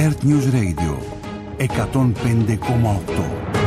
Earth News Radio 105,8.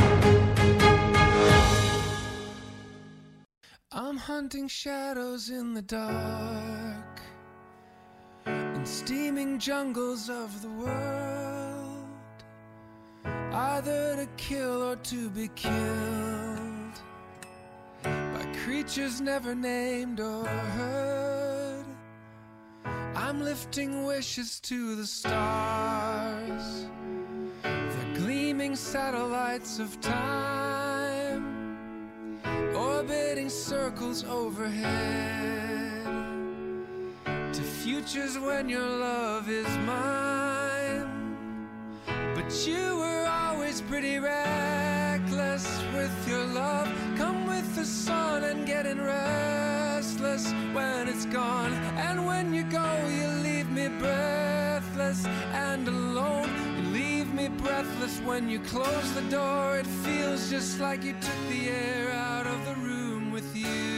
I'm hunting shadows in the dark, in steaming jungles of the world, either to kill or to be killed by creatures never named or heard. I'm lifting wishes to the stars, the gleaming satellites of time, orbiting circles overhead, to futures when your love is mine. But you were always pretty reckless with your love. Come with the sun and getting restless when it's gone. And when you go, you leave me breathless and alone. You leave me breathless when you close the door. It feels just like you took the air out of the room with you.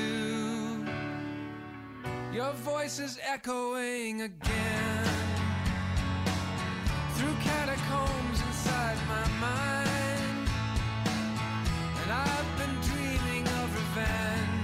Your voice is echoing again through catacombs inside my mind, and I've been dreaming of revenge,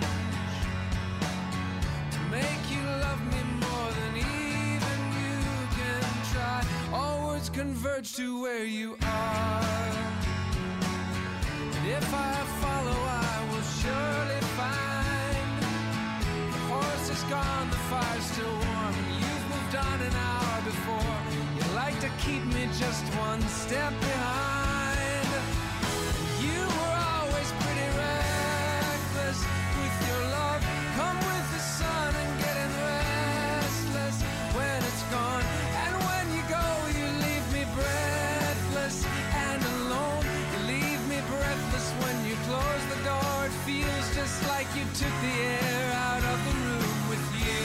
to make you love me more than even you can try. All words converge to where you are, and if I follow, I will surely find the horse is gone, the fire's still warm, and you've moved on an hour before. You like to keep me just one step behind. You were always pretty reckless with your love. Come with the sun and getting restless when it's gone. And when you go, you leave me breathless and alone. You leave me breathless when you close the door. It feels just like you took the air out of the room with you.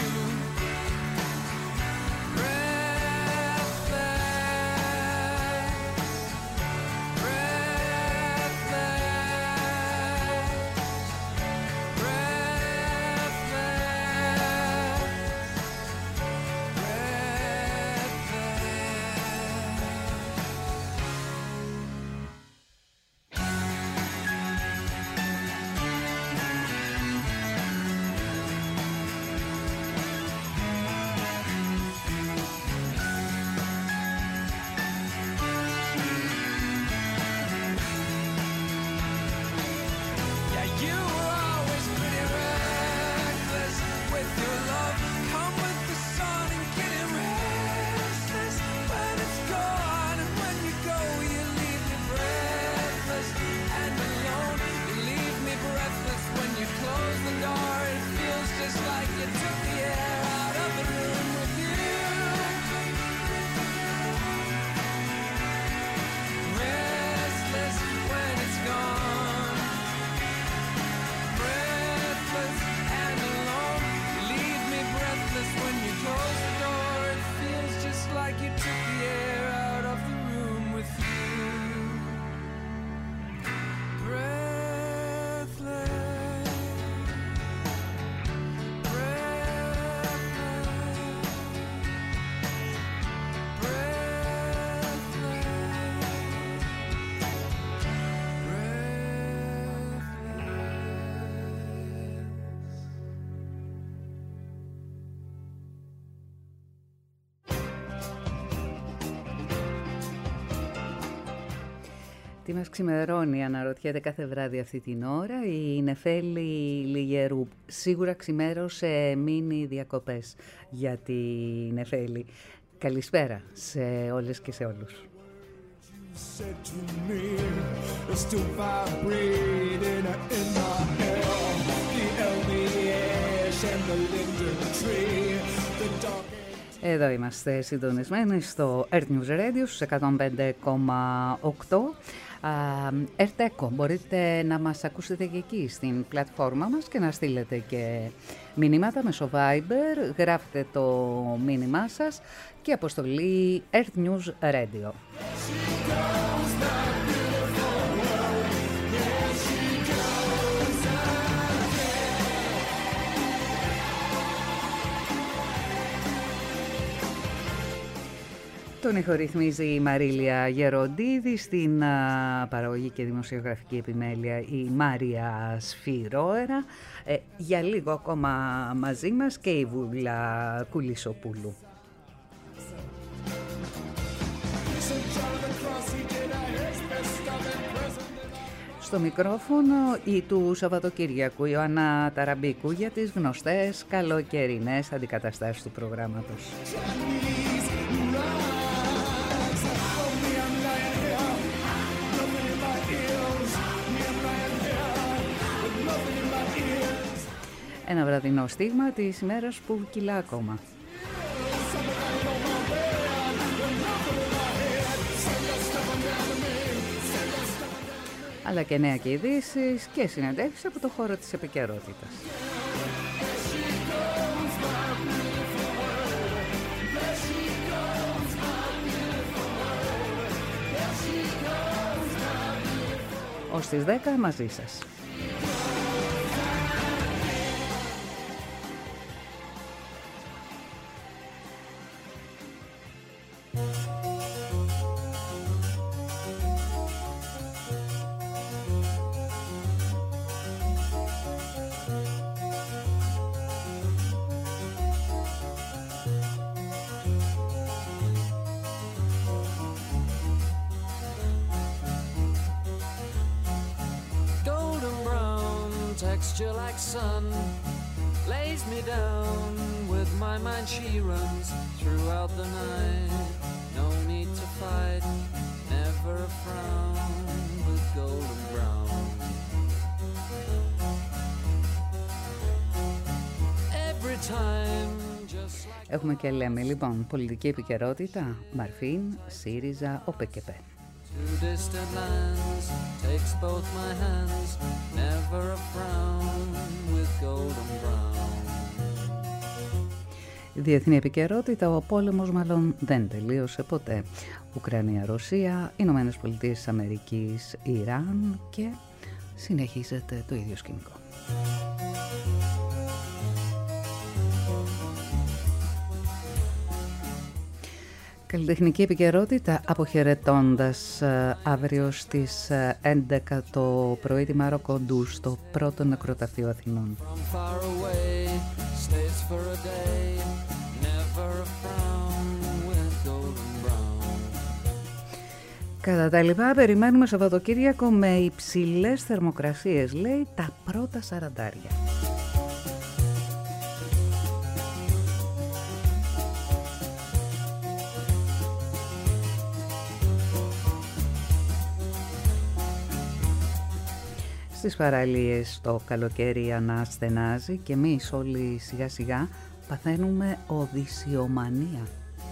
Τι μας ξημερώνει, αναρωτιέται κάθε βράδυ αυτή την ώρα η Νεφέλη Λιγερού. Σίγουρα ξημέρωσε μίνι διακοπές για τη Νεφέλη. Καλησπέρα σε όλες και σε όλους. Εδώ είμαστε συντονισμένοι στο Earth News Radio στους 105,8. Earth Echo, μπορείτε να μας ακούσετε και εκεί στην πλατφόρμα μας και να στείλετε και μηνύματα μέσω Viber. Γράφετε το μήνυμά σας και αποστολή Earth News Radio. Τον ηχορυθμίζει η Μαρίλια Γεροντίδη, στην παραγωγή και δημοσιογραφική επιμέλεια η Μάρια Σφυρόερα. Για λίγο ακόμα μαζί μας και η Βούλα Κουλισοπούλου. Στο μικρόφωνο η του Σαββατοκύριακου Ιωάννα Ταραμπίκου για τις γνωστές καλοκαιρινές αντικαταστάσεις του προγράμματος. Ένα βραδινό στίγμα της ημέρας που κυλά ακόμα. Αλλά και νέα και ειδήσεις και συνεντεύξεις από το χώρο της επικαιρότητας. Ως τις 10 μαζί σας. Like sun lays me down with my mind, she runs throughout the night. No need to fight, never a frown with golden brown. Every time just like... Έχουμε και λέμε λοιπόν πολιτική επικαιρότητα, Μαρφίν, ΣΥΡΙΖΑ, ΟΠΕΚΕΠΕ. To distant lands takes both my hands, never a frown with golden brown. Διεθνή επικαιρότητα, ο πόλεμος μάλλον δεν τελείωσε ποτέ. Ουκρανία, Ρωσία, Ηνωμένες Πολιτείες της Αμερικής, Ιράν και συνεχίζεται το ίδιο σκηνικό. Καλλιτεχνική επικαιρότητα, αποχαιρετώντας αύριο στις 11 το πρωί τη Μάρο Κοντού στο πρώτο νεκροταφείο Αθηνών. Κατά τα λοιπά, περιμένουμε Σαββατοκύριακο με υψηλές θερμοκρασίες, λέει, τα πρώτα 40. Στις παραλίες το καλοκαίρι αναστενάζει και εμείς όλοι σιγά σιγά παθαίνουμε οδυσιομανία.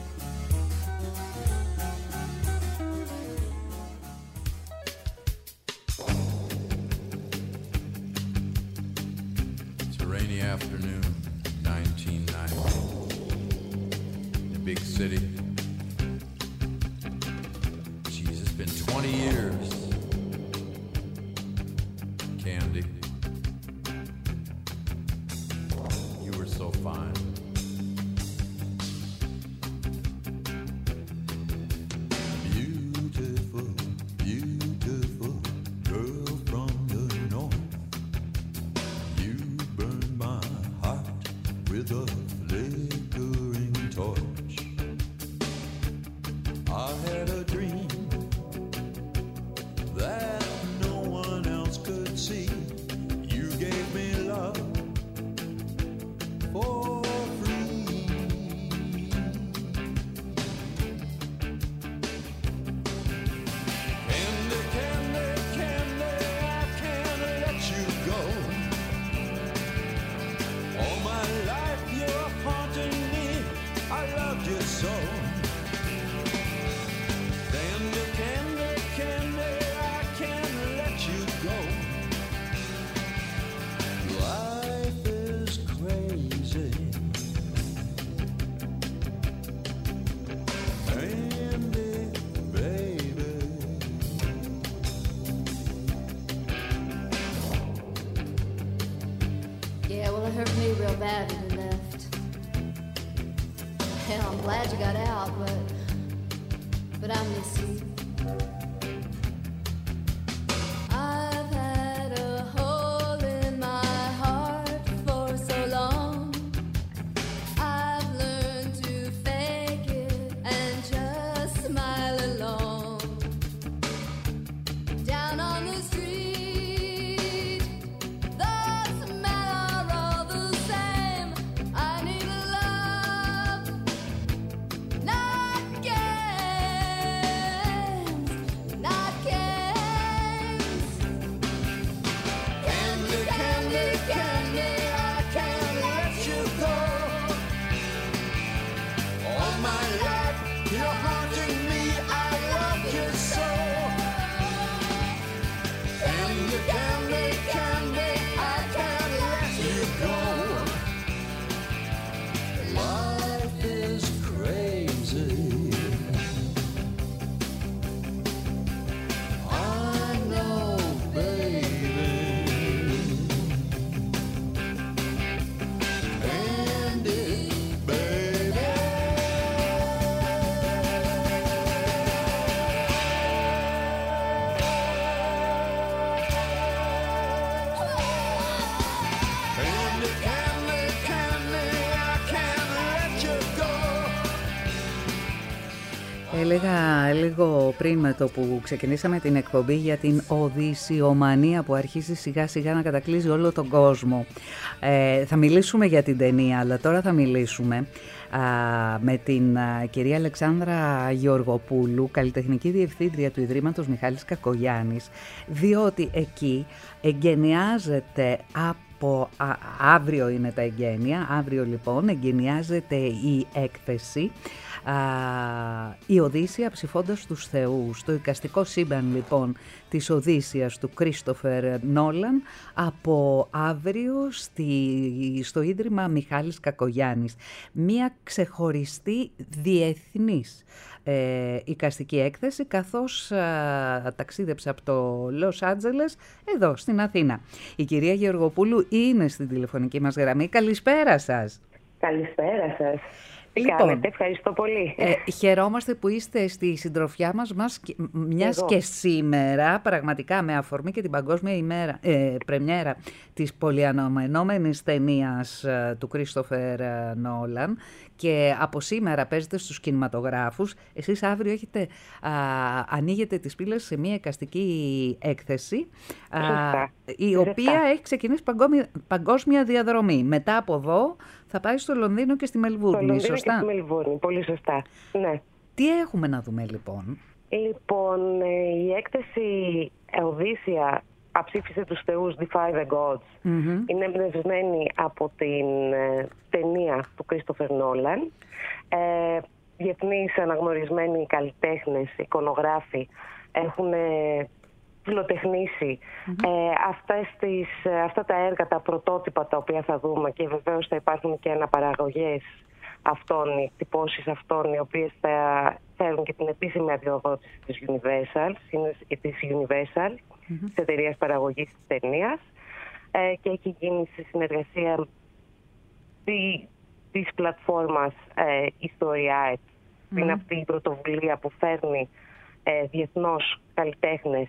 It's a rainy afternoon, 1990. In a big city. Jeez, it's been 20 years. Candy, you were so fine. Beautiful, beautiful girl from the north. You burned my heart with a flickering torch. I had a dream that no one else could see. You gave me love for free. Candy, candy, candy, I can't let you go. All my life you're haunting me, I loved you so. Candy, candy, candy, I can't let you go. Life is crazy. Candy, baby. Yeah, well, it hurt me real bad when you left. Hell, I'm glad you got out, but but I miss you. I've had a hole in my heart for so long. I've learned to fake it and just smile along. Down on the street, the smell are all the same. I need a love, not games, not games. Candy, candy, candy, I can't let you go. All my life, you're haunting me, I love you so. Candy, candy, candy, I can't let you go. Life is crazy. I know, baby. Candy, baby. Candy, candy, candy, I can't let you go. Έλεγα λίγο πριν με το που ξεκινήσαμε την εκπομπή για την οδυσσιομανία που αρχίζει σιγά σιγά να κατακλείζει όλο τον κόσμο. Θα μιλήσουμε για την ταινία, αλλά τώρα θα μιλήσουμε με την κυρία Αλεξάνδρα Γεωργοπούλου, καλλιτεχνική διευθύντρια του Ιδρύματος Μιχάλης Κακογιάννης, διότι εκεί εγκαινιάζεται αύριο είναι τα εγγένεια, αύριο λοιπόν εγκαινιάζεται η έκθεση η Οδύσσεια ψηφώντας τους θεούς, το εικαστικό σύμπαν λοιπόν της Οδύσσειας του Κρίστοφερ Νόλαν από αύριο στο Ίδρυμα Μιχάλης Κακογιάννης. Μία ξεχωριστή διεθνής εικαστική έκθεση, καθώς ταξίδεψε από το Λος Άντζελες εδώ στην Αθήνα. Η κυρία Γεωργοπούλου είναι στην τηλεφωνική μας γραμμή. Καλησπέρα σας. Καλησπέρα σας. Τι κάνετε, ευχαριστώ πολύ. Χαιρόμαστε που είστε στη συντροφιά μας, μιας και σήμερα, πραγματικά με αφορμή και την παγκόσμια πρεμιέρα της πολυαναμενόμενης ταινίας του Κρίστοφερ Νόλαν, και από σήμερα παίζετε στους κινηματογράφους. Εσείς αύριο ανοίγετε τις πύλες σε μια εικαστική έκθεση, η οποία έχει ξεκινήσει παγκόσμια διαδρομή. Μετά από εδώ θα πάει στο Λονδίνο και στη Μελβούρνη, σωστά? Και στη Μελβούρνη, πολύ σωστά. Ναι. Τι έχουμε να δούμε λοιπόν? Λοιπόν, η έκθεση Οδύσσεια αψήφισε τους θεούς, Defy the Gods, είναι εμπνευσμένη από την ταινία του Christopher Nolan. Διεθνείς αναγνωρισμένοι καλλιτέχνες, εικονογράφοι έχουν φιλοτεχνήσει αυτά τα έργα, τα πρωτότυπα τα οποία θα δούμε, και βεβαίως θα υπάρχουν και αναπαραγωγές αυτών, οι εκτυπώσεις αυτών, οι οποίες θα φέρουν και την επίσημη αδειοδότηση της Universal, της Universal, της εταιρείας παραγωγής της ταινίας, και έχει γίνει σε συνεργασία της πλατφόρμας History Art. Είναι αυτή η πρωτοβουλία που φέρνει διεθνώς καλλιτέχνες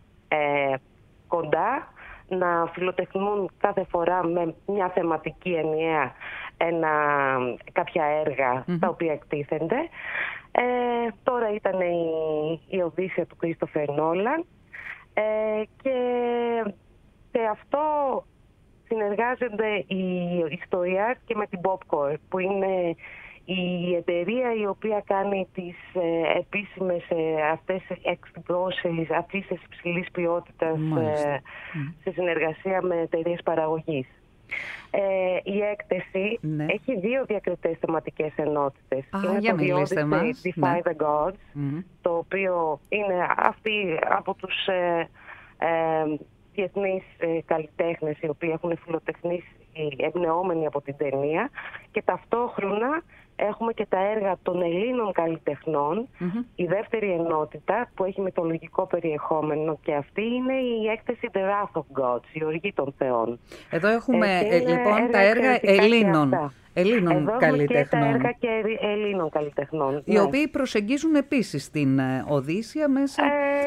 κοντά να φιλοτεχνούν κάθε φορά με μια θεματική ενιαία κάποια έργα τα οποία εκτίθενται. Τώρα ήταν η Οδύσσεια του Κρίστοφερ Νόλαν, και σε αυτό συνεργάζονται η History Art και με την Popcore, που είναι η εταιρεία η οποία κάνει τις επίσημες αυτές εκδόσεις, αφήσεις υψηλής ποιότητας σε συνεργασία με εταιρείες παραγωγής. Η έκθεση έχει δύο διακριτές θεματικές ενότητες. Είναι το The Odyssey, Defy the Gods, το οποίο είναι αυτή από τους διεθνείς καλλιτέχνες οι οποίοι έχουν φιλοτεχνήσει εμπνεόμενοι από την ταινία, και ταυτόχρονα έχουμε και τα έργα των Ελλήνων καλλιτεχνών. Η δεύτερη ενότητα που έχει μυθολογικό περιεχόμενο, και αυτή είναι η έκθεση The Wrath of Gods, η οργή των θεών. Εδώ έχουμε λοιπόν τα έργα Ελλήνων καλλιτεχνών. Και τα έργα και Ελλήνων καλλιτεχνών. Οι οποίοι προσεγγίζουν επίσης την Οδύσσεια μέσα...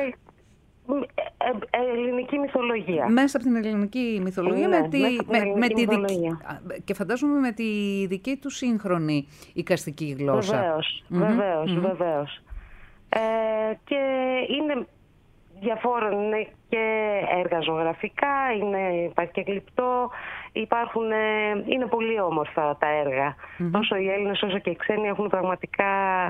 ελληνική μυθολογία. Μέσα από την ελληνική μυθολογία, και φαντάζομαι με τη δική του σύγχρονη εικαστική γλώσσα. Βεβαίως. Και είναι διαφόρων, είναι και έργα ζωγραφικά, υπάρχει και γλυπτό, είναι πολύ όμορφα τα έργα. Τόσο οι Έλληνες όσο και οι ξένοι έχουν πραγματικά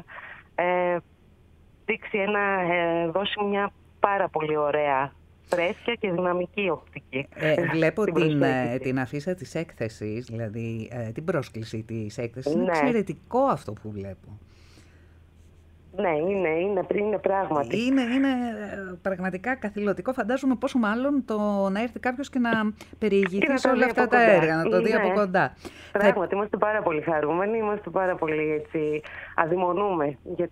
δώσει μια πάρα πολύ ωραία, φρέσκια και δυναμική οπτική. Βλέπω την αφίσα της έκθεσης, δηλαδή την πρόσκληση της έκθεσης. Είναι εξαιρετικό αυτό που βλέπω. Ναι, είναι πράγματι. Είναι πραγματικά καθηλωτικό. Φαντάζομαι πόσο μάλλον το να έρθει κάποιος και να περιηγηθεί σε όλα αυτά τα έργα, να το δει από κοντά. Πράγματι, είμαστε πάρα πολύ χαρούμενοι, είμαστε πάρα πολύ αδειμονούμε για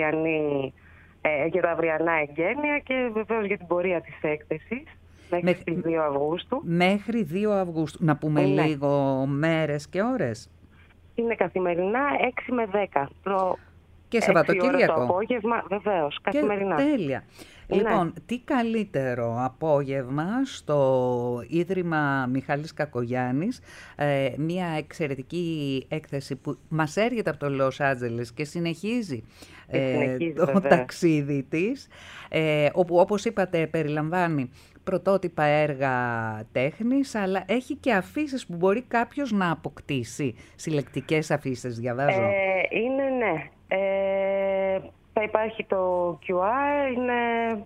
τα αυριανά εγγένεια και βεβαίως για την πορεία της έκθεσης μέχρι 2 Αυγούστου. Μέχρι 2 Αυγούστου. Να πούμε λίγο μέρες και ώρες. Είναι καθημερινά 6 με 10. Και Σαββατοκύριακο. Το απόγευμα, βεβαίως, καθημερινά. Τέλεια. Λοιπόν, τι καλύτερο απόγευμα στο Ίδρυμα Μιχάλης Κακογιάννης, μια εξαιρετική έκθεση που μας έρχεται από το Λος Άντζελες και συνεχίζει το ταξίδι της, όπου όπως είπατε περιλαμβάνει πρωτότυπα έργα τέχνης, αλλά έχει και αφίσεις που μπορεί κάποιος να αποκτήσει. Συλλεκτικές αφίσεις, διαβάζω. Ναι. Θα υπάρχει το QR, είναι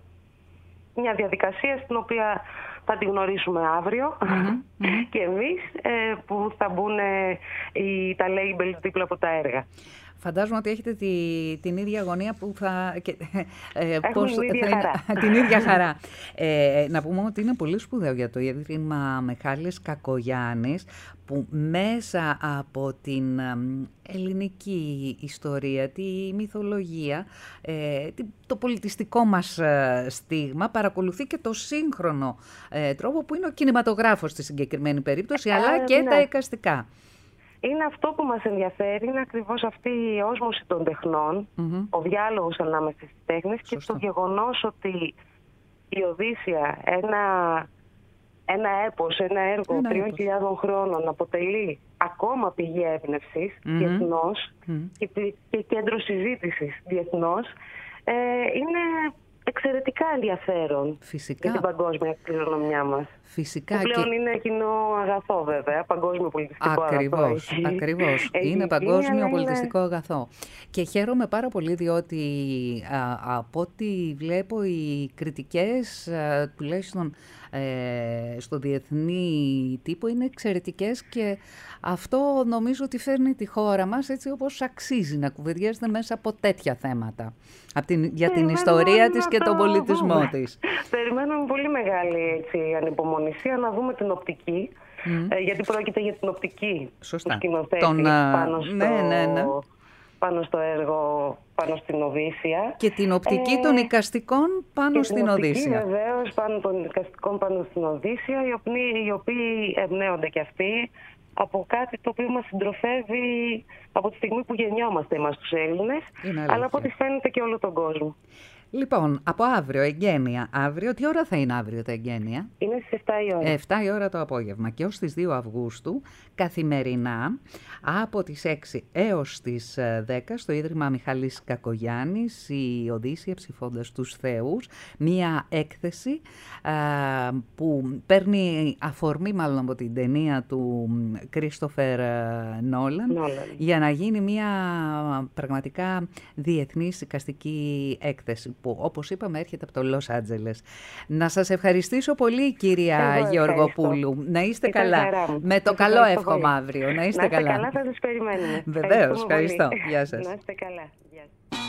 μια διαδικασία στην οποία θα τη γνωρίσουμε αύριο και εμείς, που θα μπουν τα labels δίπλα από τα έργα. Φαντάζομαι ότι έχετε την ίδια αγωνία που θα... Έχουμε την ίδια χαρά. Να πούμε ότι είναι πολύ σπουδαίο για το Ίδρυμα Μιχάλης Κακογιάννης, που μέσα από την ελληνική ιστορία, τη μυθολογία, το πολιτιστικό μας στίγμα, παρακολουθεί και το σύγχρονο τρόπο που είναι ο κινηματογράφος στη συγκεκριμένη περίπτωση, αλλά και τα εικαστικά. Είναι αυτό που μας ενδιαφέρει, είναι ακριβώς αυτή η όσμωση των τεχνών, ο διάλογος ανάμεσα στις τέχνες. Σωστό. Και το γεγονός ότι η Οδύσσεια, ένα έπος, ένα έργο 3.000 χρόνων, αποτελεί ακόμα πηγή έμπνευσης διεθνώς και κέντρο συζήτησης διεθνώς, είναι εξαιρετικά ενδιαφέρον. Φυσικά. Για την παγκόσμια κληρονομιά μας. Φυσικά. Που πλέον είναι κοινό αγαθό, βέβαια, παγκόσμιο πολιτιστικό αγαθό. Ακριβώς. Είναι παγκόσμιο πολιτιστικό αγαθό. Και χαίρομαι πάρα πολύ διότι από ό,τι βλέπω οι κριτικές, τουλάχιστον στο διεθνή τύπο, είναι εξαιρετικές, και αυτό νομίζω ότι φέρνει τη χώρα μας έτσι όπως αξίζει να κουβεντιάζεται μέσα από τέτοια θέματα. Για την ιστορία της και τον πολιτισμό της. Περιμένουμε πολύ μεγάλη ανυπομονησία να δούμε την οπτική, γιατί πρόκειται για την οπτική του σκηνοθέτη πάνω στο έργο, πάνω στην Οδύσσεια. Και την οπτική των εικαστικών πάνω στην Οδύσσεια. Βεβαίως, των εικαστικών πάνω στην Οδύσσεια, οι οποίοι εμπνέονται και αυτοί από κάτι το οποίο μας συντροφεύει από τη στιγμή που γεννιόμαστε εμάς τους Έλληνες, αλλά από ό,τι φαίνεται και όλο τον κόσμο. Λοιπόν, από αύριο, εγγένεια. Αύριο, τι ώρα θα είναι αύριο τα εγγένεια? Είναι στις 7 η ώρα. 7 η ώρα το απόγευμα και ως τις 2 Αυγούστου, καθημερινά, από τις 6 έως τις 10, στο Ίδρυμα Μιχάλης Κακογιάννης, η Οδύσσεια ψηφώντας τους θεούς, μία έκθεση που παίρνει αφορμή μάλλον από την ταινία του Κρίστοφερ Νόλαν, για να γίνει μία πραγματικά διεθνής εικαστική έκθεση, που όπως είπαμε έρχεται από το Λος Άντζελες. Να σας ευχαριστήσω πολύ, κυρία Γεωργοπούλου. Να είστε καλά. Με το καλό εύχομαι αύριο. Να είστε καλά. Να είστε καλά, θα σας περιμένουμε. Βεβαίως, ευχαριστώ. Γεια σας. Να είστε καλά. Γεια σας.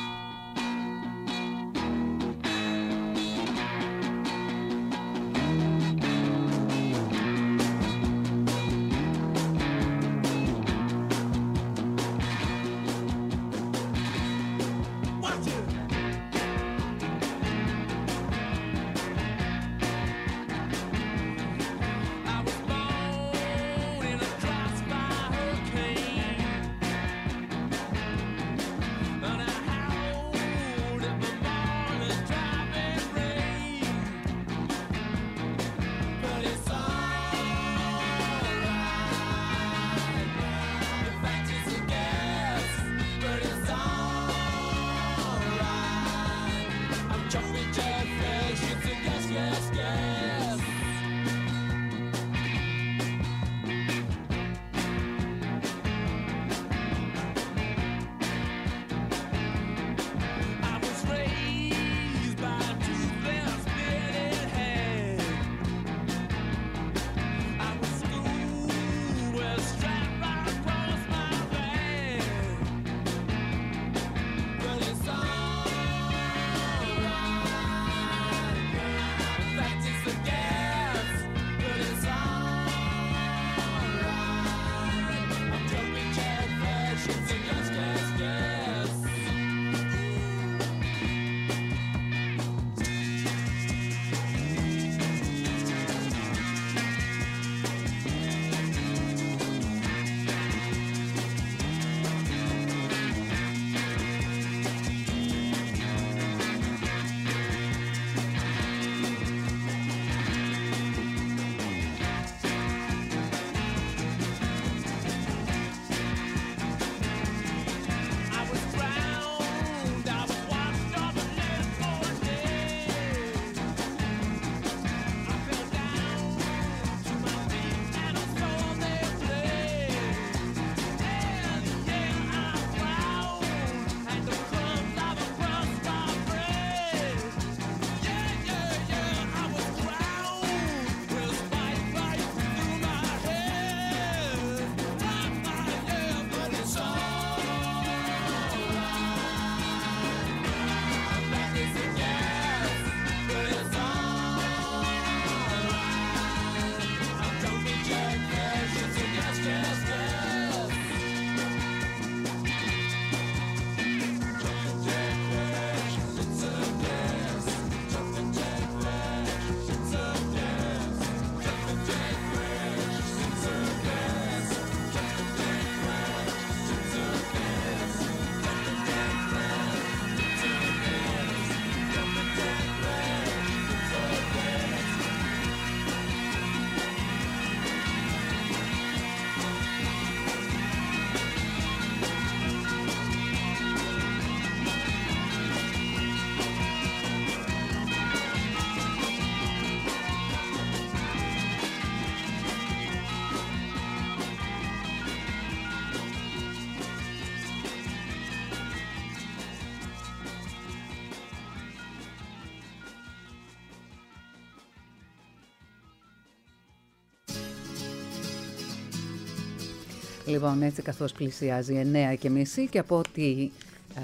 Λοιπόν, έτσι καθώς πλησιάζει 9:30 και από ό,τι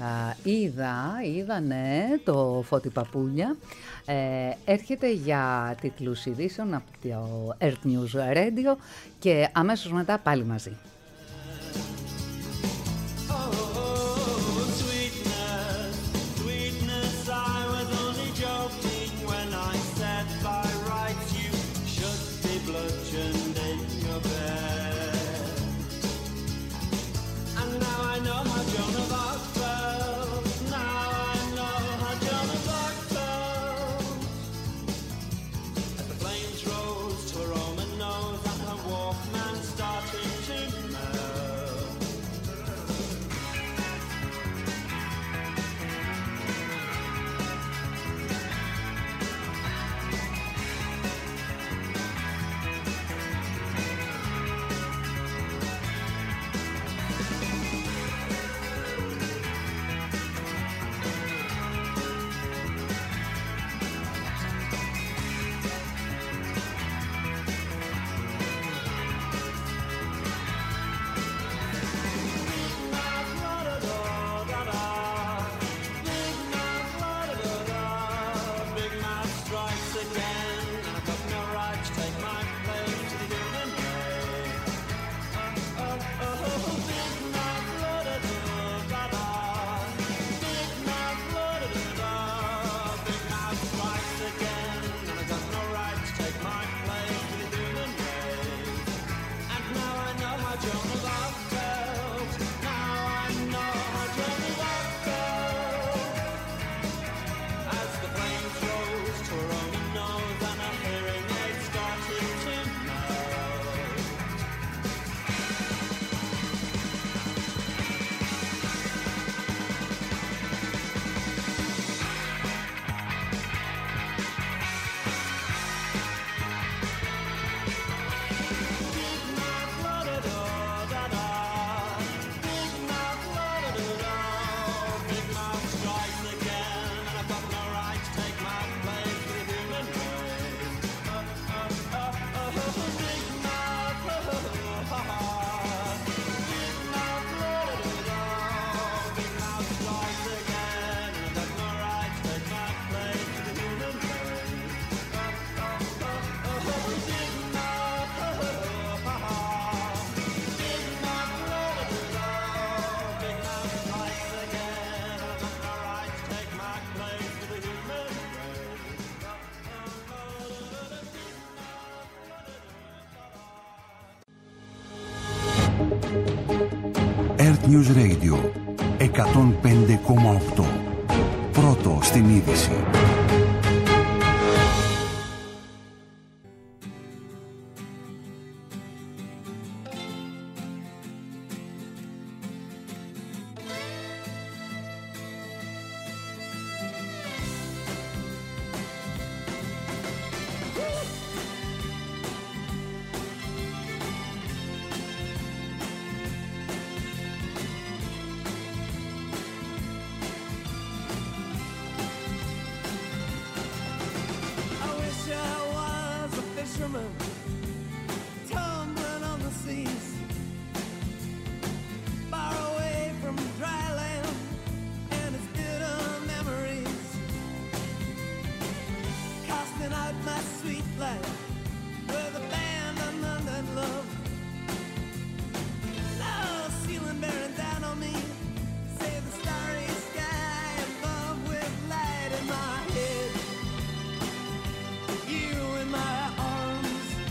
είδα, ναι, το Φώτη Παπούλια έρχεται για τίτλους ειδήσεων από το Earth News Radio και αμέσως μετά πάλι μαζί. Earth News Radio 105,8. Πρώτο στην είδηση. You in my arms.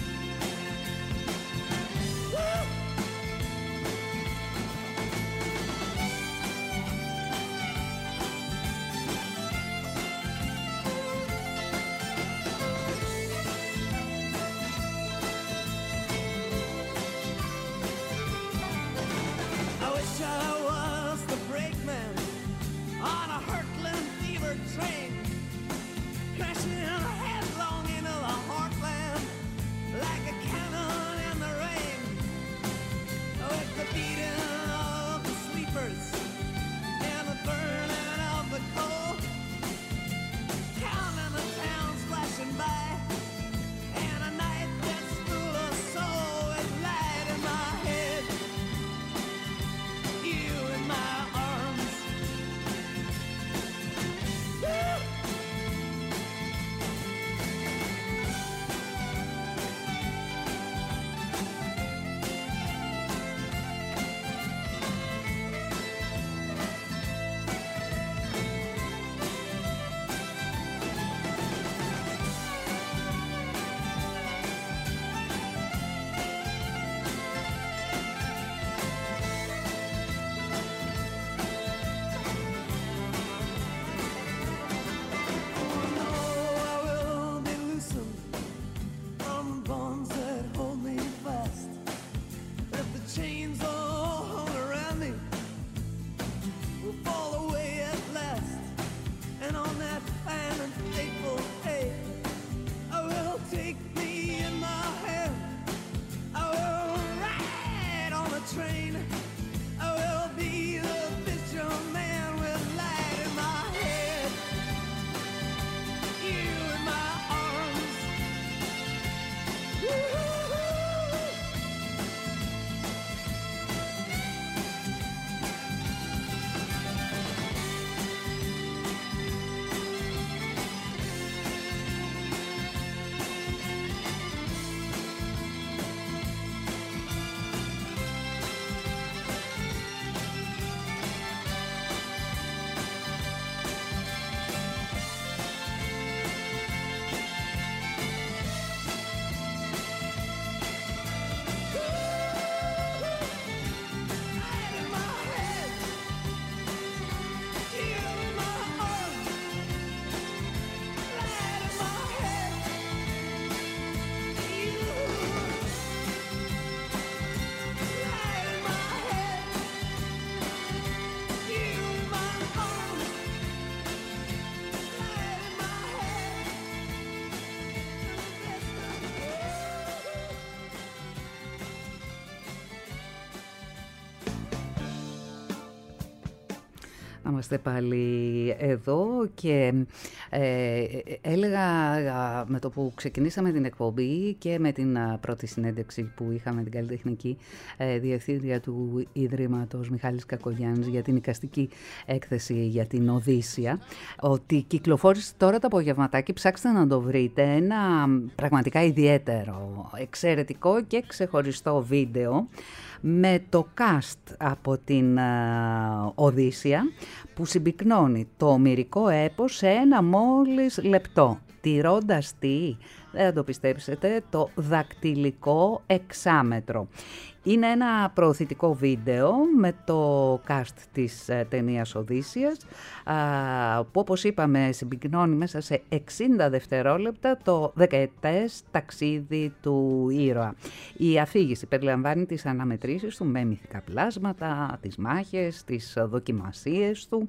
Να είμαστε πάλι εδώ και έλεγα με το που ξεκινήσαμε την εκπομπή και με την πρώτη συνέντευξη που είχαμε την καλλιτεχνική διευθύντρια του Ιδρύματος Μιχάλης Κακογιάννης για την εικαστική έκθεση για την Οδύσσια, ότι κυκλοφόρησε τώρα το απογευματάκι, ψάξτε να το βρείτε, ένα πραγματικά ιδιαίτερο, εξαιρετικό και ξεχωριστό βίντεο με το cast από την Οδύσσια που συμπυκνώνει το ομηρικό έπος σε ένα μόλις λεπτό, τηρώντας δεν θα το πιστέψετε, το δακτυλικό εξάμετρο. Είναι ένα προωθητικό βίντεο με το cast της ταινίας Οδύσσιας που, όπως είπαμε, συμπυκνώνει μέσα σε 60 δευτερόλεπτα το δεκαετές ταξίδι του ήρωα. Η αφήγηση περιλαμβάνει τις αναμετρήσεις του με μυθικά πλάσματα, τις μάχες, τις δοκιμασίες του.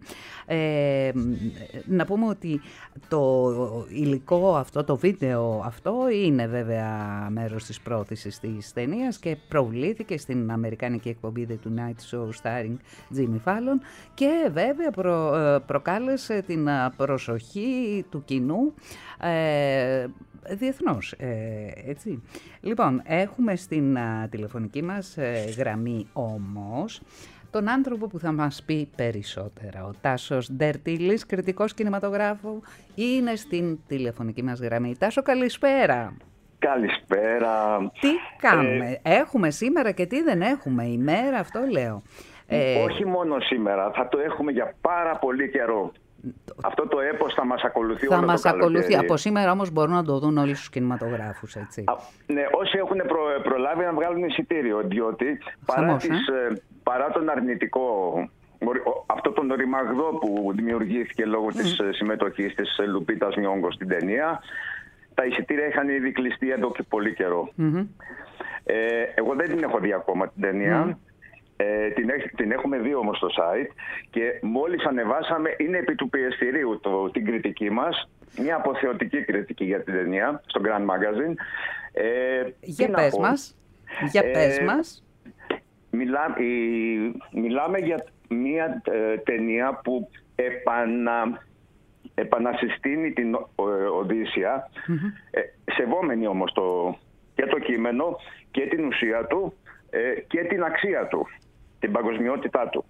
Να πούμε ότι το υλικό αυτό, το βίντεο αυτό είναι βέβαια μέρος της πρόθεσης της ταινίας και προβλήθηκε και στην αμερικανική εκπομπή The Tonight Show starring Jimmy Fallon και βέβαια προκάλεσε την προσοχή του κοινού διεθνώς, έτσι. Λοιπόν, έχουμε στην τηλεφωνική μας γραμμή όμως τον άνθρωπο που θα μας πει περισσότερα. Ο Τάσος Ντερτίλης, κριτικός κινηματογράφου, είναι στην τηλεφωνική μας γραμμή. Τάσο, καλησπέρα. Καλησπέρα. Τι κάνουμε, έχουμε σήμερα και τι δεν έχουμε, ημέρα, αυτό λέω. Όχι μόνο σήμερα, θα το έχουμε για πάρα πολύ καιρό. Αυτό το έπος θα μας ακολουθεί όλο το καλοκαίρι. Θα μας ακολουθεί, από σήμερα όμως μπορούν να το δουν όλοι στους κινηματογράφους, έτσι. Ναι, όσοι έχουν προλάβει να βγάλουν εισιτήριο, διότι παρά τον αρνητικό, αυτό τον ρημαγδό που δημιουργήθηκε λόγω της συμμετοχής της Λουπίτας Νιόγκο στην ταινία, τα εισιτήρια είχαν ήδη κλειστεί εδώ και πολύ καιρό. Εγώ δεν την έχω δει ακόμα την ταινία. Την έχουμε δει όμως στο site και μόλις ανεβάσαμε, είναι επί του πιεστηρίου την κριτική μας, μια αποθεωτική κριτική για την ταινία στο Grand Magazine. Για πες μας. Μιλάμε για μια ταινία που επανασυστήνει την Οδύσσια, σεβόμενη όμως και το κείμενο και την ουσία του και την αξία του, την παγκοσμιότητά του.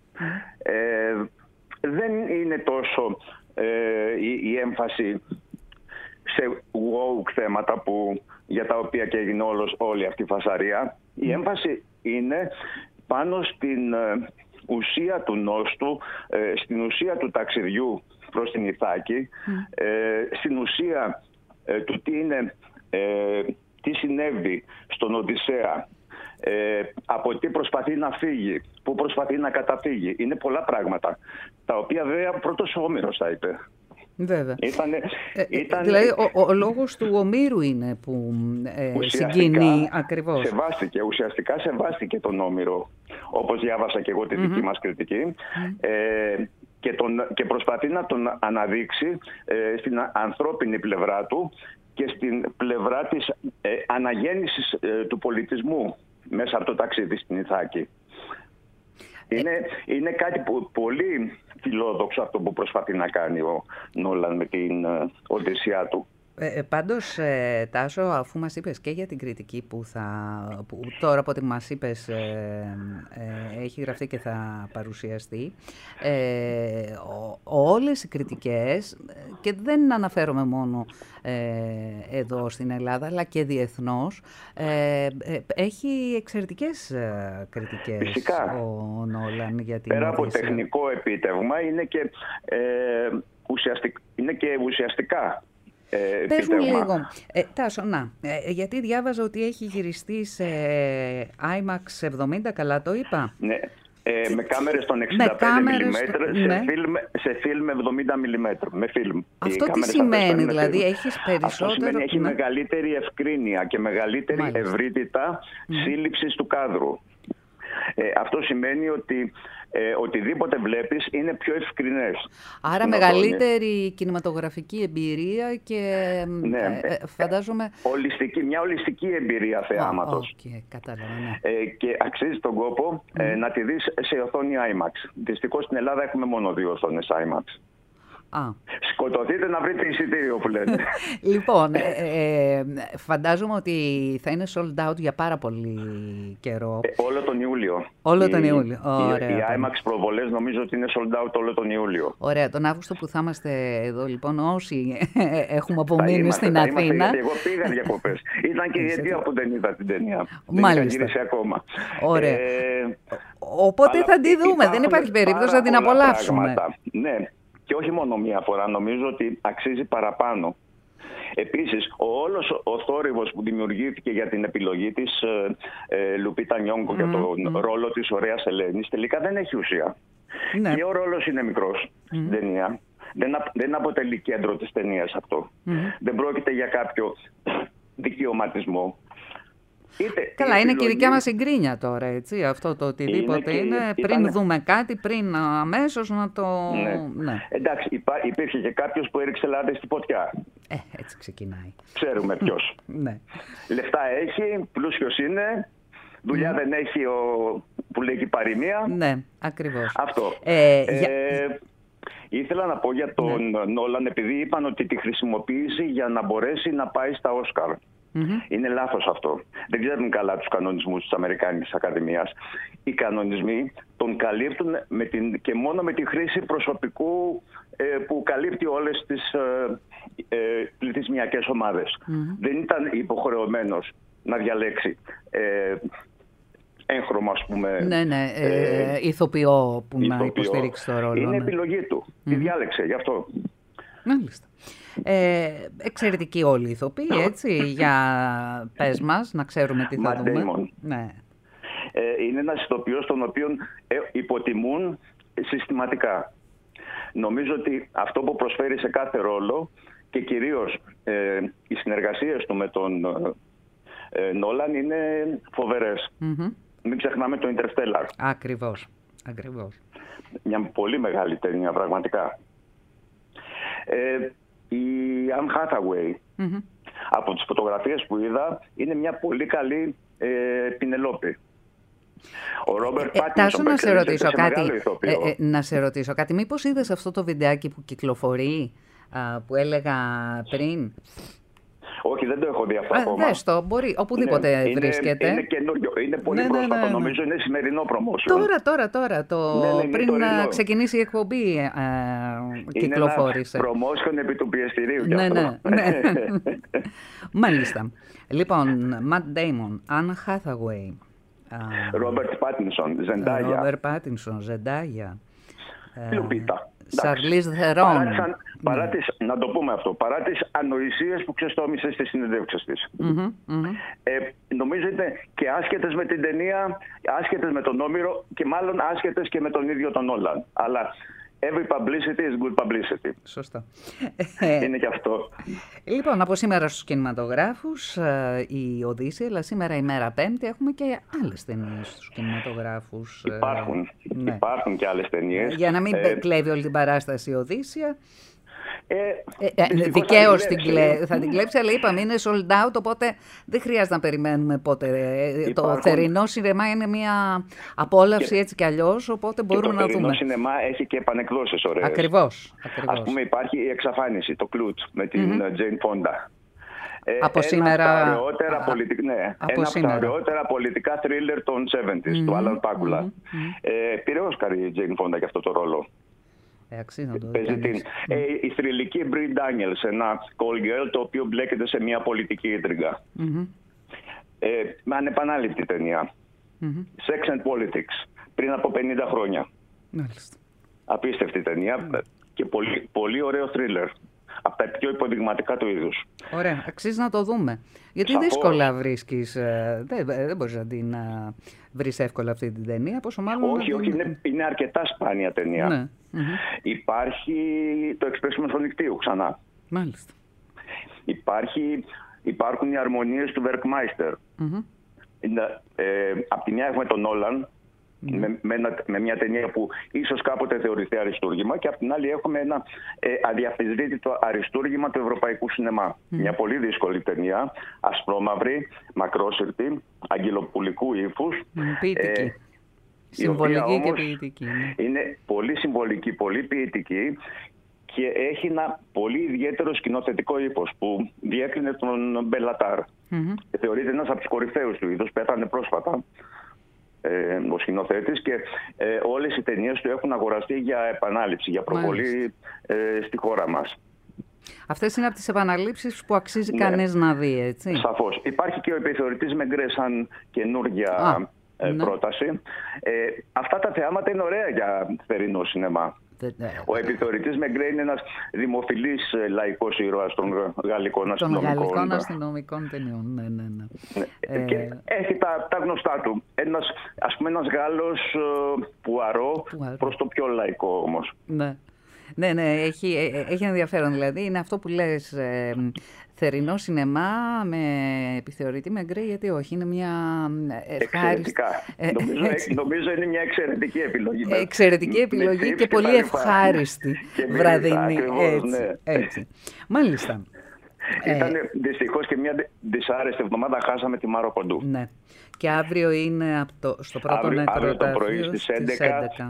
Δεν είναι τόσο η έμφαση σε woke θέματα για τα οποία και έγινε όλη αυτή η φασαρία. Η έμφαση είναι πάνω στην ουσία του νόστου, στην ουσία του ταξιδιού προς την Ιθάκη, στην ουσία του τι συνέβη στον Οδυσσέα, από τι προσπαθεί να φύγει, πού προσπαθεί να καταφύγει. Είναι πολλά πράγματα, τα οποία βέβαια πρώτος ο Όμηρος τα είπε. Βέβαια. Δηλαδή ο λόγος του Ομήρου είναι που συγκινεί ακριβώς. Ουσιαστικά σεβάστηκε τον Όμηρο, όπως διάβασα και εγώ τη δική μας κριτική, και προσπαθεί να τον αναδείξει στην ανθρώπινη πλευρά του και στην πλευρά της αναγέννησης του πολιτισμού μέσα από το ταξίδι στην Ιθάκη. Είναι κάτι πολύ φιλόδοξο αυτό που προσπαθεί να κάνει ο Νόλαν με την Οδυσσιά του. Πάντως, Τάσο, αφού μας είπες και για την κριτική που τώρα από ό,τι μας είπες έχει γραφτεί και θα παρουσιαστεί, όλες οι κριτικές, και δεν αναφέρομαι μόνο εδώ στην Ελλάδα αλλά και διεθνώς, έχει εξαιρετικές κριτικές. Φυσικά. Ο Νόλαν για την Πέρα από Οδύσσια. τεχνικό επίτευγμα είναι και ουσιαστικά. Πες μου λίγο, Τάσο, γιατί διάβαζα ότι έχει γυριστεί σε IMAX 70, καλά το είπα? Ναι, με κάμερες των 65mm, σε φιλμ 70mm, με φιλμ. Αυτό τι σημαίνει, δηλαδή, έχεις περισσότερο? Αυτό σημαίνει έχει μεγαλύτερη ευκρίνεια και μεγαλύτερη ευρύτητα σύλληψης του κάδρου. Αυτό σημαίνει ότι οτιδήποτε βλέπεις είναι πιο ευκρινές. Άρα μεγαλύτερη κινηματογραφική εμπειρία και Ναι. φαντάζομαι... Μια ολιστική εμπειρία θεάματος. Κατάλαβα, Και αξίζει τον κόπο να τη δεις σε οθόνη IMAX. Δυστυχώς στην Ελλάδα έχουμε μόνο 2 οθόνες IMAX. Σκοτωθείτε να βρείτε εισιτήριο που λένε. Λοιπόν, φαντάζομαι ότι θα είναι sold out για πάρα πολύ καιρό. Όλο τον Ιούλιο. Όλο τον Ιούλιο. Οι IMAX προβολές νομίζω ότι είναι sold out όλο τον Ιούλιο. Ωραία. Τον Αύγουστο που θα είμαστε εδώ, λοιπόν, όσοι έχουμε απομείνει στην Αθήνα. Γιατί εγώ πήγα διακοπές. Ήταν και η αιτία που δεν είδα την ταινία. Δεν είχα γυρίσει ακόμα. Ωραία. Οπότε θα τη δούμε. Δεν υπάρχει περίπτωση να την απολαύσουμε. Ναι. Και όχι μόνο μία φορά, νομίζω ότι αξίζει παραπάνω. Επίσης, όλος ο θόρυβος που δημιουργήθηκε για την επιλογή της Λουπίτα Νιόγκο για τον ρόλο της ωραίας Ελένης, τελικά δεν έχει ουσία. Ναι. Και ο ρόλος είναι μικρός στην ταινία. Δεν αποτελεί κέντρο της ταινίας αυτό. Δεν πρόκειται για κάποιο δικαιωματισμό. Καλά, είναι και η δικιά μας εγκρίνια τώρα, έτσι, αυτό το οτιδήποτε είναι. Πριν δούμε κάτι, πριν αμέσως να το... Ναι. Εντάξει, υπήρχε και κάποιος που έριξε λάδι στη ποτιά. Έτσι ξεκινάει. Ξέρουμε ποιος. Ναι. Λεφτά έχει, πλούσιος είναι, δουλειά δεν έχει που λέει η παροιμία. Ναι, ακριβώς. Αυτό. Ήθελα να πω για τον Νόλαν, επειδή είπαν ότι τη χρησιμοποίησε για να μπορέσει να πάει στα Όσκαρ. Είναι λάθος αυτό. Δεν ξέρουν καλά τους κανονισμούς της Αμερικάνικης Ακαδημίας. Οι κανονισμοί τον καλύπτουν και μόνο με τη χρήση προσωπικού που καλύπτει όλες τις πληθυσμιακές ομάδες. Δεν ήταν υποχρεωμένος να διαλέξει έγχρωμα, ας πούμε. Ηθοποιό που να υποστηρίξει το ρόλο. Είναι επιλογή του. Τη διάλεξε γι' αυτό. Μάλιστα. Εξαιρετικοί όλοι οι ηθοποιοί, έτσι, για πες μας, να ξέρουμε τι θα δούμε. Ναι. Είναι ένας ηθοποιός τον οποίο υποτιμούν συστηματικά. Νομίζω ότι αυτό που προσφέρει σε κάθε ρόλο και κυρίως οι συνεργασίες του με τον Νόλαν είναι φοβερές. Μην ξεχνάμε το Interstellar. Ακριβώς. Μια πολύ μεγάλη ταινία, πραγματικά. Η Anne Hathaway, από τις φωτογραφίες που είδα, είναι μια πολύ καλή Πινελόπη. Ο Ρόμπερτ Πάτινσον να σε ρωτήσω κάτι. Μήπως είδες αυτό το βιντεάκι που κυκλοφορεί, που έλεγα πριν? Όχι, δεν το έχω δει αυτό ακόμα. Δες το, μπορεί, οπουδήποτε βρίσκεται. Είναι καινούριο, είναι πολύ πρόσφατο, νομίζω είναι σημερινό promotion. Τώρα, πριν να ξεκινήσει η εκπομπή κυκλοφόρησε. Είναι ένα promotion επί του πιεστηρίου. Ναι. Μάλιστα. Λοιπόν, Matt Damon, Anne Hathaway, Robert Pattinson, Zendaya, Λουπίτα. Charlize Theron. Να το πούμε αυτό, παρά τις ανοησίες που ξεστόμησε στις συνεντεύξεις της. Νομίζω είναι και άσχετες με την ταινία, άσχετες με τον Όμηρο και μάλλον άσχετες και με τον ίδιο τον Νόλαν. Αλλά every publicity is good publicity. Σωστά. Είναι και αυτό. Λοιπόν, από σήμερα στους κινηματογράφους η Οδύσσεια, αλλά σήμερα ημέρα Πέμπτη έχουμε και άλλες ταινίες στους κινηματογράφους. Υπάρχουν και άλλες ταινίες. Για να μην κλέβει όλη την παράσταση η Οδύσσεια. Δικαίως θα την κλέψει, αλλά είπαμε είναι sold out, οπότε δεν χρειάζεται να περιμένουμε πότε. Το θερινό σινεμά είναι μια απόλαυση έτσι κι αλλιώς, οπότε μπορούμε να δούμε. Το θερινό σινεμά έχει και επανεκδόσεις ωραίες. Ακριβώς. Ας πούμε υπάρχει η Εξαφάνιση, το Κλουτ με την Τζέιν Φόντα. Από σήμερα. Ένα από τα ωραιότερα πολιτικά thriller των 70s, του Άλαν Πάκουλα. Πήρε Όσκαρ η Τζέιν Φόντα για αυτό το ρόλο. Η θρυλική Brie Daniels, ένα call girl το οποίο μπλέκεται σε μια πολιτική ίντριγκα. Με ανεπανάληπτη ταινία. Sex and Politics, πριν από 50 χρόνια. Απίστευτη ταινία και πολύ ωραίο thriller. Από τα πιο υποδειγματικά του είδους. Ωραία, αξίζει να το δούμε. Γιατί δύσκολα βρίσκεις, δεν μπορείς να την βρεις εύκολα αυτή την ταινία, πόσο μάλλον... Όχι, είναι αρκετά σπάνια ταινία. Ναι. Υπάρχει το Εξπρέσιμο στο νυχτίου ξανά. Μάλιστα. Υπάρχουν οι αρμονίες του Werkmeister. Απ' τη μια έχουμε τον Νόλαν, με μια ταινία που ίσως κάποτε θεωρηθεί αριστούργημα, και απ' την άλλη έχουμε ένα αδιαφυσβήτητο αριστούργημα του ευρωπαϊκού σινεμά. Μια πολύ δύσκολη ταινία, ασπρόμαυρη, μακρόσυρτη, αγγελοπουλικού ύφους. Ποιητική. Συμβολική και ποιητική. Είναι πολύ συμβολική, πολύ ποιητική και έχει ένα πολύ ιδιαίτερο σκηνοθετικό ύφος που διέκρινε τον Μπελατάρ. Και θεωρείται ένας από τους κορυφαίους του είδους, πέθανε πρόσφατα ο σκηνοθέτης, και όλες οι ταινίες του έχουν αγοραστεί για επανάληψη, για προβολή στη χώρα μας. Αυτές είναι από τις επαναλήψεις που αξίζει κανείς να δει, έτσι. Σαφώς. Υπάρχει και ο επιθεωρητής Μεγκρέ σαν καινούργια πρόταση. Αυτά τα θεάματα είναι ωραία για θερινό σινεμά. Ο επιθεωρητής Μεγκρέ είναι ένας δημοφιλής λαϊκός ήρωας των γαλλικών αστυνομικών. Των γαλλικών αστυνομικών ταινιών, ναι. Και έχει τα γνωστά του. Ένας Γάλλος Πουαρό, προς το πιο λαϊκό όμως. Ναι, έχει ενδιαφέρον. Δηλαδή είναι αυτό που λες, θερινό σινεμά με επιθεωρητή Μεγκρέ, γιατί όχι, είναι μια ευχάριστη... Νομίζω είναι μια εξαιρετική επιλογή. Εξαιρετική επιλογή και πολύ ευχάριστη βραδινή. Έτσι. Μάλιστα. Ήταν δυστυχώς και μια δυσάρεστη εβδομάδα, χάσαμε τη Μάρο Κοντού. Ναι. Και αύριο είναι στο πρώτο νεκροταφείο το πρωί στις 11.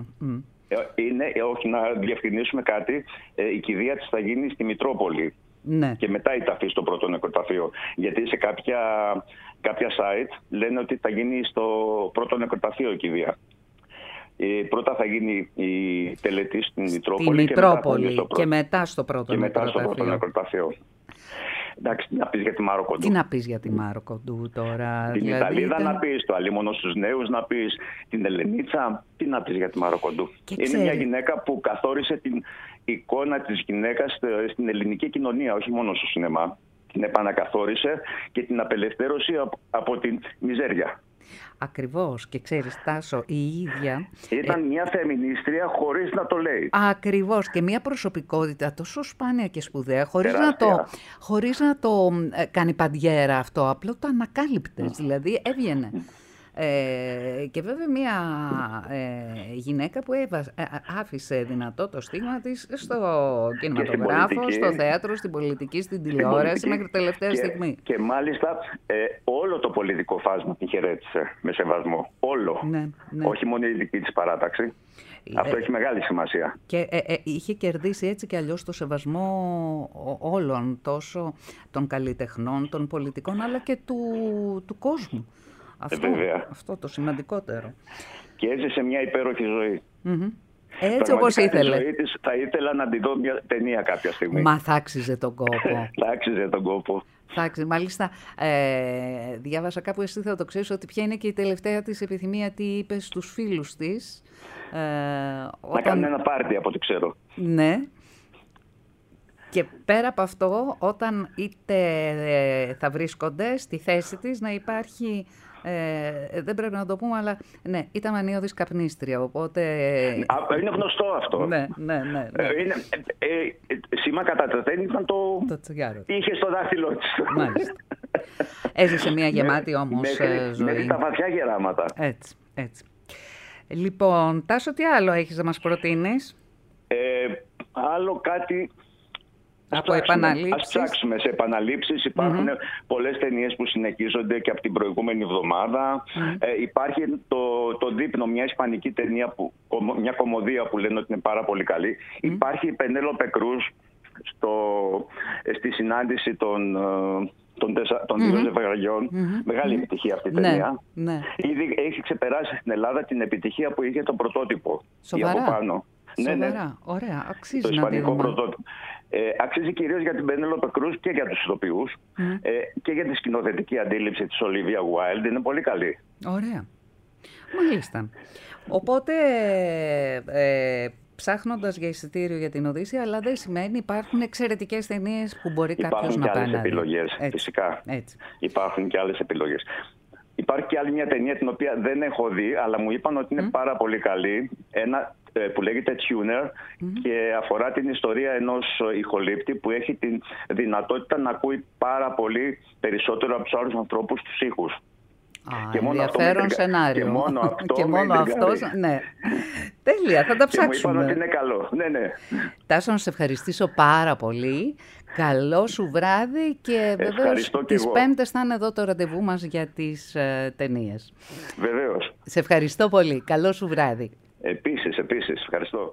Όχι, να διευκρινίσουμε κάτι. Η κηδεία της θα γίνει στη Μητρόπολη. Ναι. Και μετά η ταφή στο πρώτο νεκροταφείο. Γιατί σε κάποια site λένε ότι θα γίνει στο πρώτο νεκροταφείο η κηδεία. Πρώτα θα γίνει η τελετή στην Μητρόπολη, και μετά στο πρώτο νεκροταφείο. Εντάξει, τι να πεις για τη Μάρο Κοντού. Τι να πεις για τη Μάρο Κοντού τώρα. Την Ιταλίδα να πεις, το Αλίμονο στους νέους να πεις, την Ελενίτσα. Τι να πεις για τη Μάρο Κοντού. Είναι μια γυναίκα που καθόρισε την εικόνα της γυναίκας στην ελληνική κοινωνία, όχι μόνο στο σινεμά. Την επανακαθόρισε και την απελευθέρωσε από την μιζέρια. Ακριβώς. Και ξέρεις, Τάσο, η ίδια... Ήταν μια φεμινίστρια χωρίς να το λέει. Ακριβώς. Και μια προσωπικότητα τόσο σπάνια και σπουδαία, χωρίς να το κάνει παντιέρα αυτό. Απλά το ανακάλυπτες. Δηλαδή έβγαινε. Και βέβαια μια γυναίκα που άφησε δυνατό το στίγμα της στο κινηματογράφο, στο θέατρο, στην πολιτική, στην τηλεόραση μέχρι τελευταία στιγμή. Και μάλιστα όλο το πολιτικό φάσμα την χαιρέτησε με σεβασμό. Όλο. Ναι. Όχι μόνο η δική της παράταξη. Αυτό έχει μεγάλη σημασία. Και είχε κερδίσει έτσι και αλλιώς το σεβασμό όλων, τόσο των καλλιτεχνών, των πολιτικών, αλλά και του κόσμου. Αυτό το σημαντικότερο. Και έζησε μια υπέροχη ζωή. Έτσι όπως ήθελε. Θα ήθελα να τη δω μια ταινία κάποια στιγμή. Μα θα άξιζε τον κόπο. Θα άξιζε τον κόπο. Μάλιστα, διάβασα κάπου, εσύ θα το ξέρεις, ότι ποια είναι και η τελευταία της επιθυμία, τι είπε στους φίλους της. Να κάνουν ένα πάρτι, από ό,τι ξέρω. Ναι. Και πέρα από αυτό, όταν είτε θα βρίσκονται στη θέση της, να υπάρχει, δεν πρέπει να το πούμε, αλλά ναι, ήταν ανίωδης καπνίστρια, οπότε... Είναι γνωστό αυτό. Ναι. Σήμα κατά τεθέν ήταν το τσιγάρο. Είχε στο δάχτυλό της. Μάλιστα. Έζησε μια γεμάτη όμως ζωή. Μέχρι τα βαθιά γεράματα. Έτσι. Λοιπόν, Τάσο, τι άλλο έχεις να μας προτείνεις? Άλλο κάτι... Ας ψάξουμε σε επαναλήψεις. Υπάρχουν πολλές ταινίες που συνεχίζονται και από την προηγούμενη εβδομάδα. Υπάρχει το δείπνο, μια ισπανική ταινία, μια κομμωδία που λένε ότι είναι πάρα πολύ καλή. Υπάρχει η Πενέλοπε Κρούς στη συνάντηση των δύο ζευγαριών. Μεγάλη επιτυχία αυτή η ταινία. Ήδη έχει ξεπεράσει στην Ελλάδα την επιτυχία που είχε το πρωτότυπο. Σοβαρά. Ωραία. Αξίζει το ισπανικό να πρωτότυπο. Αξίζει κυρίως για την Πενέλοπε Κρούς και για τους ηθοποιούς και για τη σκηνοθετική αντίληψη της Ολίβια Γουάιλντ. Είναι πολύ καλή. Ωραία. Μάλιστα. Οπότε ψάχνοντας για εισιτήριο για την Οδύσσεια, αλλά δεν σημαίνει υπάρχουν εξαιρετικές ταινίες που μπορεί κάποιος να πάει να δει. Υπάρχουν και άλλες επιλογές, φυσικά. Υπάρχουν και άλλες επιλογές. Υπάρχει και άλλη μια ταινία την οποία δεν έχω δει, αλλά μου είπαν ότι είναι πάρα πολύ καλή. Ένα που λέγεται Tuner και αφορά την ιστορία ενός ηχολήπτη που έχει τη δυνατότητα να ακούει πάρα πολύ περισσότερο από τους άλλους ανθρώπους τους ήχους. Και μόνο ενδιαφέρον σενάριο. Και μόνο αυτό. Και μόνο αυτός, ναι. Τέλεια, θα τα ψάξουμε. Και μου είπαν ότι είναι καλό. Ναι. Τάσο, να σε ευχαριστήσω πάρα πολύ. Καλό σου βράδυ και βεβαίως τις Πέμπτες θα είναι εδώ το ραντεβού μας για τις ταινίες. Βεβαίως. Σε ευχαριστώ πολύ. Καλό σου βράδυ. Επίσης. Ευχαριστώ.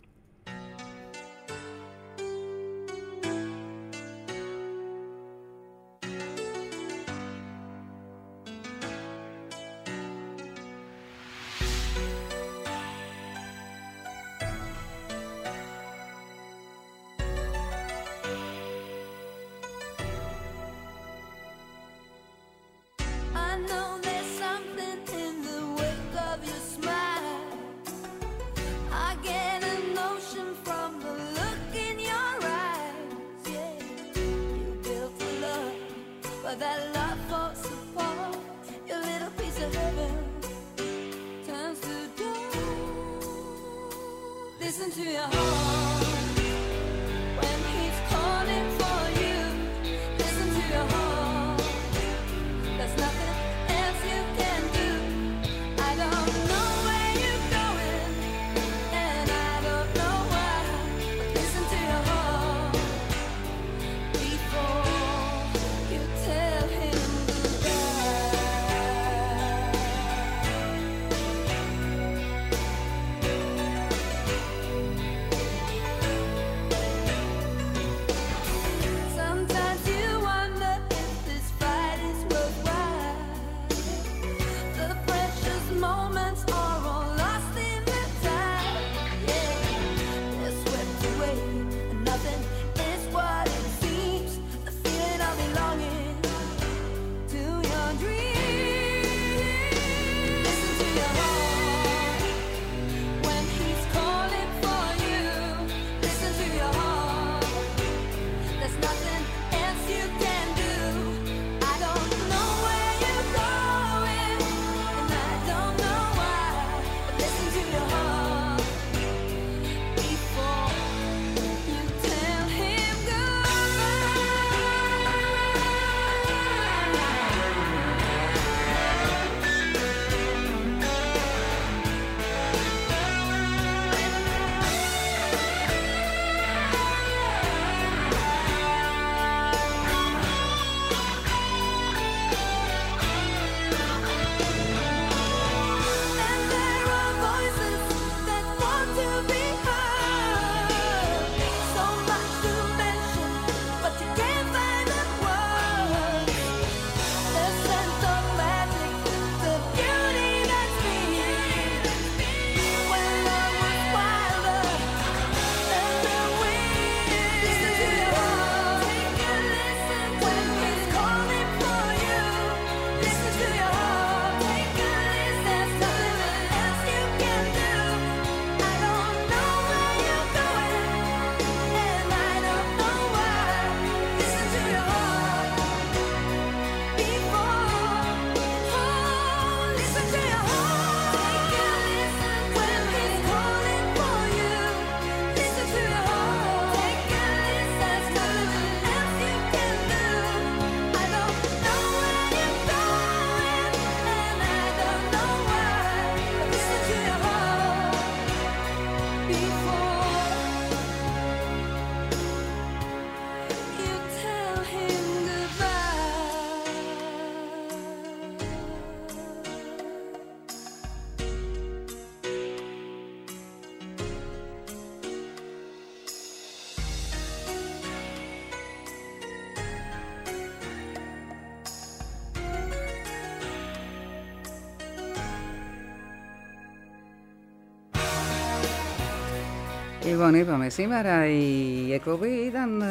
Λοιπόν, είπαμε σήμερα η εκπομπή ήταν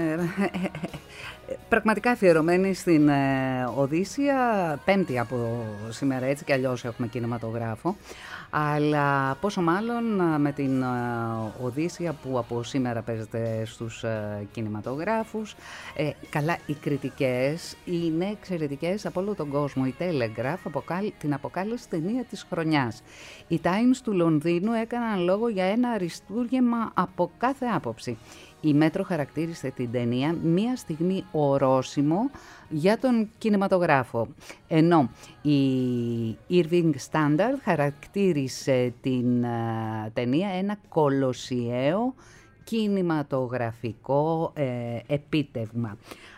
πραγματικά αφιερωμένη στην Οδύσσεια, Πέμπτη από σήμερα, έτσι κι αλλιώς έχουμε κινηματογράφο. Αλλά πόσο μάλλον με την Οδύσσεια που από σήμερα παίζεται στους κινηματογράφους. Καλά, οι κριτικές είναι εξαιρετικές από όλο τον κόσμο. Η Telegraph την αποκάλεσε ταινία της χρονιάς. Οι Times του Λονδίνου έκαναν λόγο για ένα αριστούργημα από κάθε άποψη. Η Μέτρο χαρακτήρισε την ταινία μία στιγμή ορόσημο για τον κινηματογράφο, ενώ η Irving Standard χαρακτήρισε την ταινία ένα κολοσιαίο κινηματογραφικό επίτευγμα.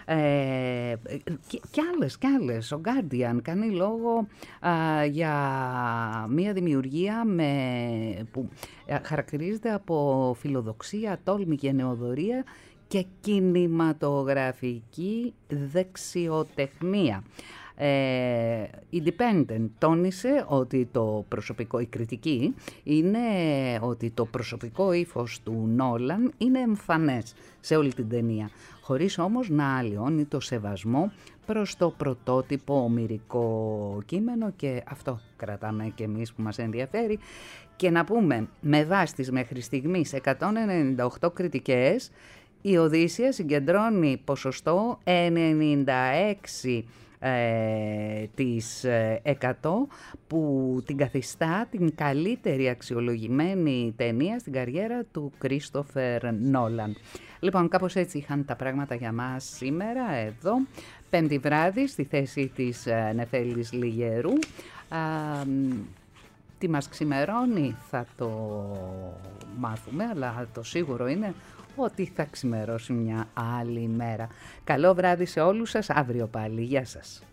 Κι άλλες. Ο Guardian κάνει λόγο για μια δημιουργία που χαρακτηρίζεται από φιλοδοξία, τόλμη, γενεοδορία και κινηματογραφική δεξιοτεχνία. Independent τόνισε ότι η κριτική είναι ότι το προσωπικό ύφος του Νόλαν είναι εμφανές σε όλη την ταινία, χωρίς όμως να αλλοιώνει το σεβασμό προς το πρωτότυπο ομηρικό κείμενο, και αυτό κρατάμε και εμείς που μας ενδιαφέρει. Και να πούμε, με βάση τις μέχρι στιγμής 198 κριτικές, η Οδύσσεια συγκεντρώνει ποσοστό 96% που την καθιστά την καλύτερη αξιολογημένη ταινία στην καριέρα του Κρίστοφερ Νόλαν. Λοιπόν, κάπως έτσι είχαν τα πράγματα για μας σήμερα εδώ, Πέμπτη βράδυ, στη θέση της Νεφέλης Λιγερού. Τι μας ξημερώνει θα το μάθουμε, αλλά το σίγουρο είναι ότι θα ξημερώσει μια άλλη μέρα. Καλό βράδυ σε όλους σας, αύριο πάλι. Γεια σας.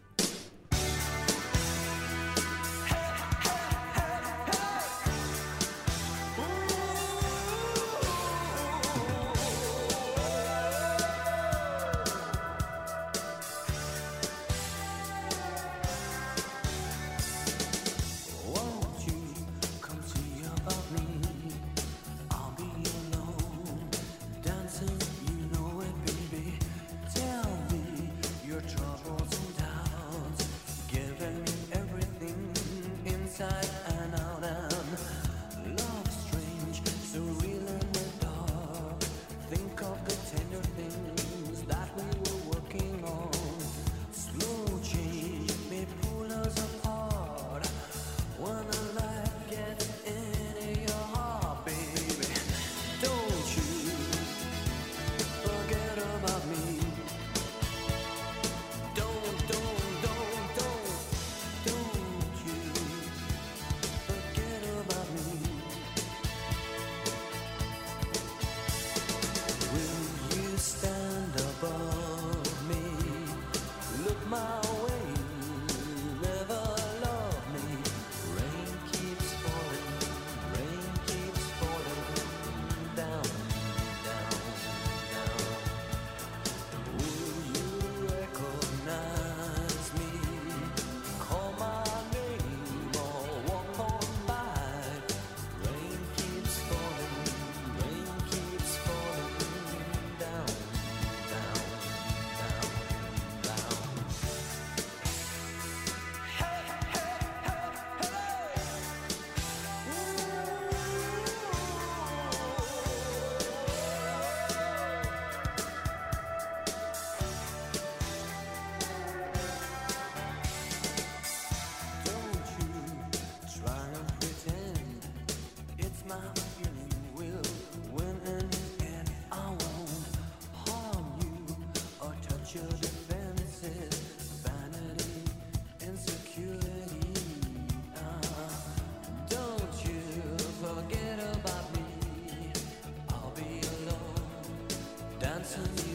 Dancing